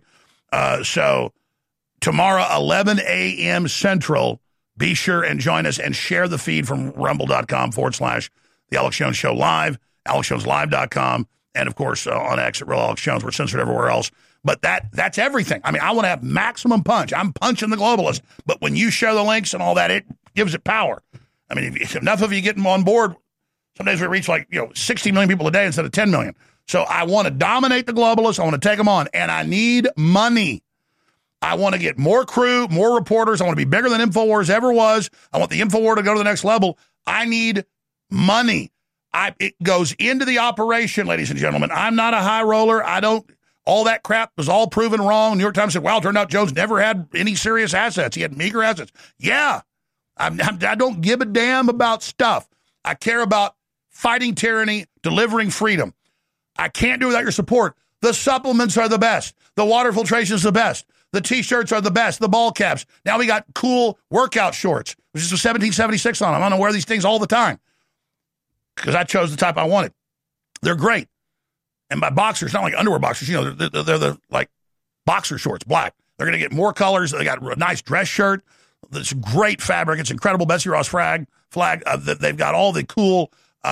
So tomorrow, 11 a.m. Central, be sure and join us and share the feed from rumble.com/The Alex Jones Show Live, AlexJonesLive.com, and of course on X at Real Alex Jones. We're censored everywhere else. But that's everything. I mean, I want to have maximum punch. I'm punching the globalist. But when you share the links and all that, it gives it power. I mean, if enough of you get them on board, some days we reach 60 million people a day instead of 10 million. So I want to dominate the globalists. I want to take them on. And I need money. I want to get more crew, more reporters. I want to be bigger than InfoWars ever was. I want the InfoWar to go to the next level. I need money. It goes into the operation, ladies and gentlemen. I'm not a high roller. All that crap was all proven wrong. New York Times said, well, it turned out Jones never had any serious assets. He had meager assets. Yeah, I don't give a damn about stuff. I care about fighting tyranny, delivering freedom. I can't do it without your support. The supplements are the best. The water filtration is the best. The T-shirts are the best. The ball caps. Now we got cool workout shorts, which is a 1776 on them. I don't wear these things all the time because I chose the type I wanted. They're great. And by boxers, not like underwear boxers, they're the like boxer shorts, black. They're going to get more colors. They got a nice dress shirt. It's great fabric. It's incredible. Betsy Ross flag. They've got all the cool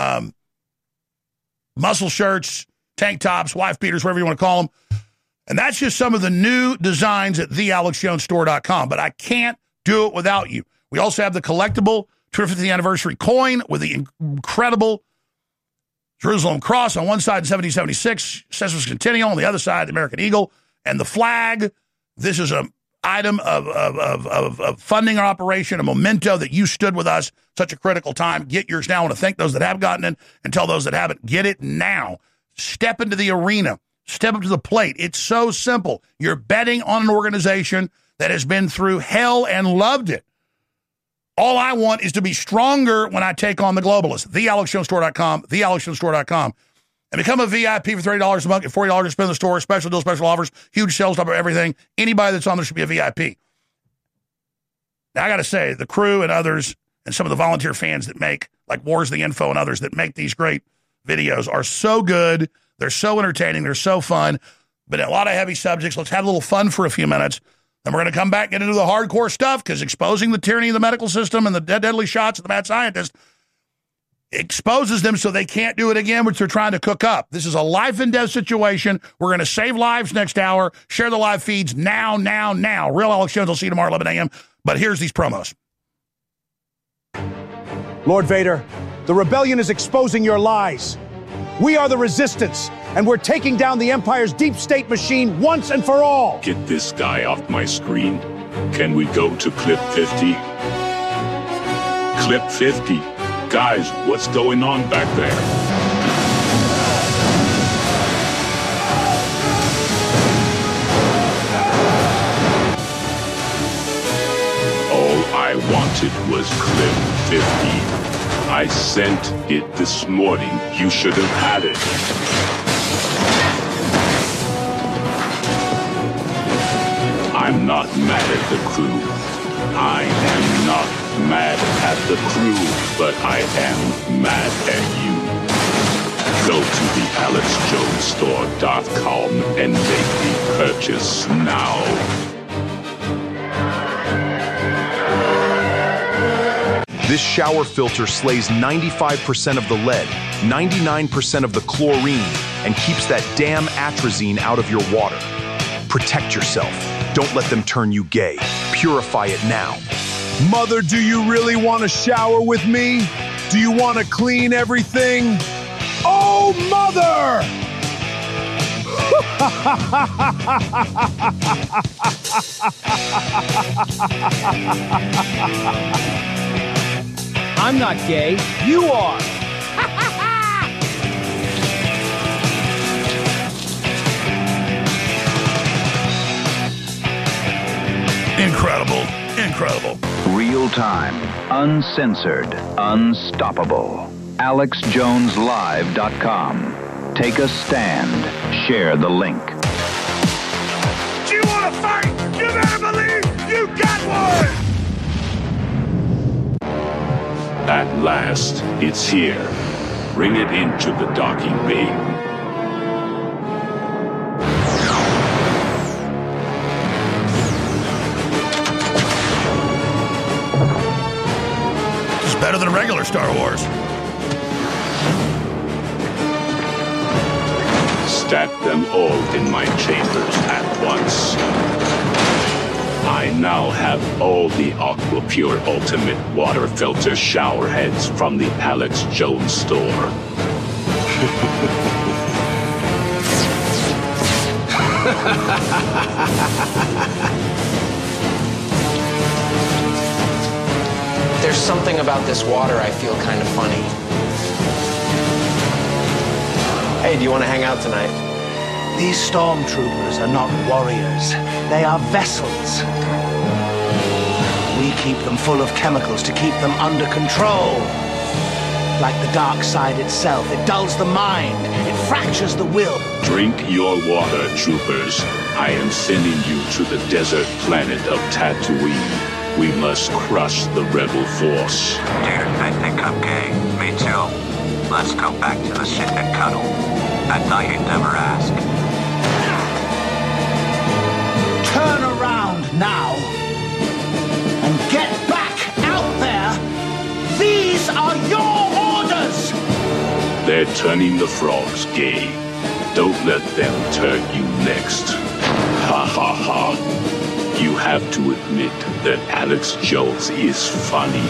muscle shirts, tank tops, wife beaters, whatever you want to call them. And that's just some of the new designs at thealexjonesstore.com. But I can't do it without you. We also have the collectible 250th anniversary coin with the incredible Jerusalem Cross on one side, 1776, Caesar's Centennial on the other side, the American Eagle, and the flag. This is an item of funding our operation, a memento that you stood with us such a critical time. Get yours now. I want to thank those that have gotten it and tell those that haven't, get it now. Step into the arena. Step up to the plate. It's so simple. You're betting on an organization that has been through hell and loved it. All I want is to be stronger when I take on the globalists. TheAlexJonesStore.com, TheAlexJonesStore.com. And become a VIP for $30 a month, get $40 to spend in the store, special deals, special offers, huge sales, top of everything. Anybody that's on there should be a VIP. Now, I got to say, the crew and others and some of the volunteer fans that make, like Wars the Info and others that make these great videos are so good. They're so entertaining. They're so fun. But a lot of heavy subjects. Let's have a little fun for a few minutes. Then we're going to come back and get into the hardcore stuff because exposing the tyranny of the medical system and the deadly shots of the mad scientists exposes them so they can't do it again, which they're trying to cook up. This is a life and death situation. We're going to save lives next hour. Share the live feeds now. Real Alex Jones. I'll see you tomorrow at 11 a.m. But here's these promos. Lord Vader, the rebellion is exposing your lies. We are the resistance, and we're taking down the Empire's deep state machine once and for all. Get this guy off my screen. Can we go to clip 50? Clip 50. Guys, what's going on back there? All I wanted was clip 50. I sent it this morning. You should have had it. I'm not mad at the crew. I am not mad at the crew, but I am mad at you. Go to thealexjonesstore.com and make the purchase now. This shower filter slays 95% of the lead, 99% of the chlorine, and keeps that damn atrazine out of your water. Protect yourself. Don't let them turn you gay. Purify it now. Mother, do you really want to shower with me? Do you want to clean everything? Oh, Mother! I'm not gay. You are. Incredible. Incredible. Real time, uncensored, unstoppable. AlexJonesLive.com. Take a stand. Share the link. Do you want to fight? You better believe you got one! At last, it's here. Bring it into the docking bay. It's better than regular Star Wars. Stack them all in my chambers at once. I now have all the Aquapure Ultimate Water Filter shower heads from the Alex Jones store. There's something about this water I feel kind of funny. Hey, do you want to hang out tonight? These stormtroopers are not warriors. They are vessels. We keep them full of chemicals to keep them under control. Like the dark side itself, it dulls the mind. It fractures the will. Drink your water, troopers. I am sending you to the desert planet of Tatooine. We must crush the rebel force. Dude, I think I'm gay. Me too. Let's go back to the ship and cuddle. I thought you'd never ask. Turn around now and get back out there. These are your orders. They're turning the frogs gay. Don't let them turn you next. Ha ha ha. You have to admit that Alex Jones is funny.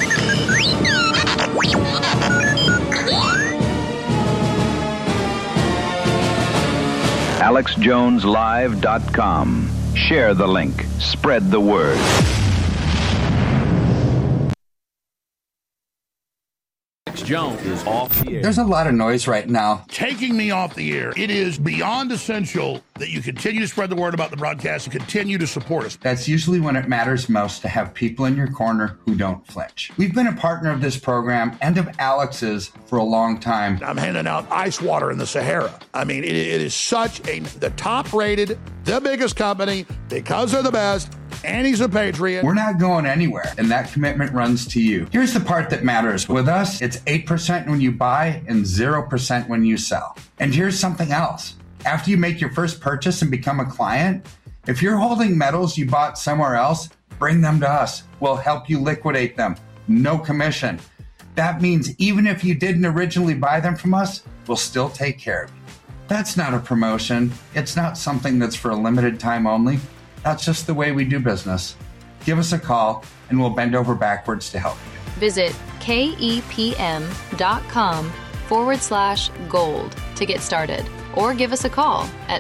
AlexJonesLive.com. Share the link. Spread the word. Jones is off the air. There's a lot of noise right now. Taking me off the air. It is beyond essential that you continue to spread the word about the broadcast and continue to support us. That's usually when it matters most to have people in your corner who don't flinch. We've been a partner of this program and of Alex's for a long time. I'm handing out ice water in the Sahara. I mean, it is such the top rated, the biggest company because they're the best. And he's a patriot. We're not going anywhere, and that commitment runs to you. Here's the part that matters. With us, it's 8% when you buy and 0% when you sell. And here's something else. After you make your first purchase and become a client, if you're holding metals you bought somewhere else, bring them to us. We'll help you liquidate them. No commission. That means even if you didn't originally buy them from us, we'll still take care of you. That's not a promotion. It's not something that's for a limited time only. That's just the way we do business. Give us a call and we'll bend over backwards to help you. Visit KEPM.com/gold to get started, or give us a call at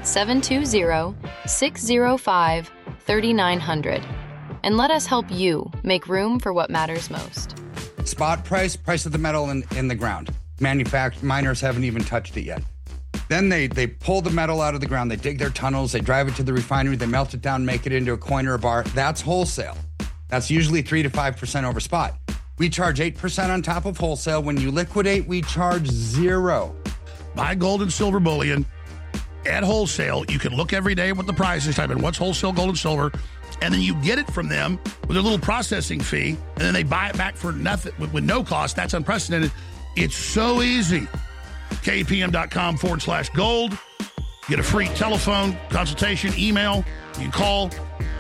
720-605-3900 and let us help you make room for what matters most. Spot price of the metal in the ground. Miners haven't even touched it yet. Then they pull the metal out of the ground, they dig their tunnels, they drive it to the refinery, they melt it down, make it into a coin or a bar. That's wholesale. That's usually 3 to 5% over spot. We charge 8% on top of wholesale. When you liquidate, we charge 0. Buy gold and silver bullion at wholesale. You can look every day what the price is, type in what's wholesale gold and silver, and then you get it from them with a little processing fee, and then they buy it back for nothing with no cost. That's unprecedented. It's so easy. KPM.com/gold. Get a free telephone consultation, email. You can call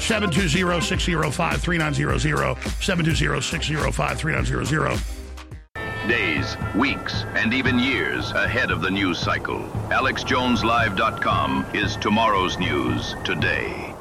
720-605-3900, 720-605-3900. Days, weeks, and even years ahead of the news cycle. AlexJonesLive.com is tomorrow's news today.